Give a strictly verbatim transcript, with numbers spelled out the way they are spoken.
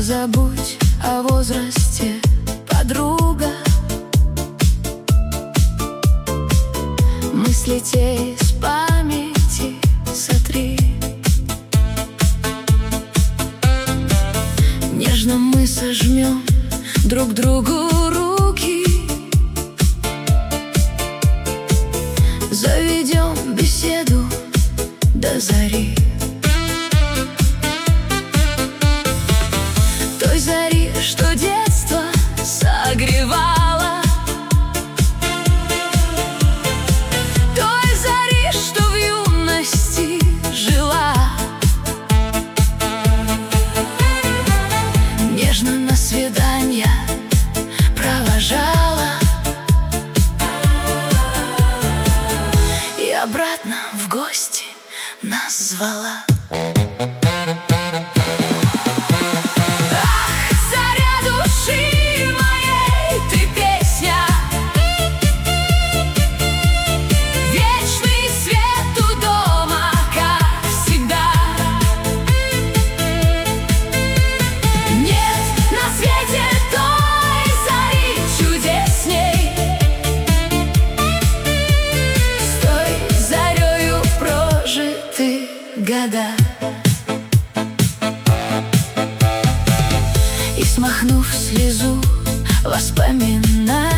Позабудь о возрасте, подруга. Мысли те из памяти сотри. Нежно мы сожмем друг другу руки, заведем беседу до зари. Той зари, что детство согревало, той зари, что в юности жила. Нежно на свидания провожала и обратно в гости нас звала. Года. И смахнув слезу воспоминаний,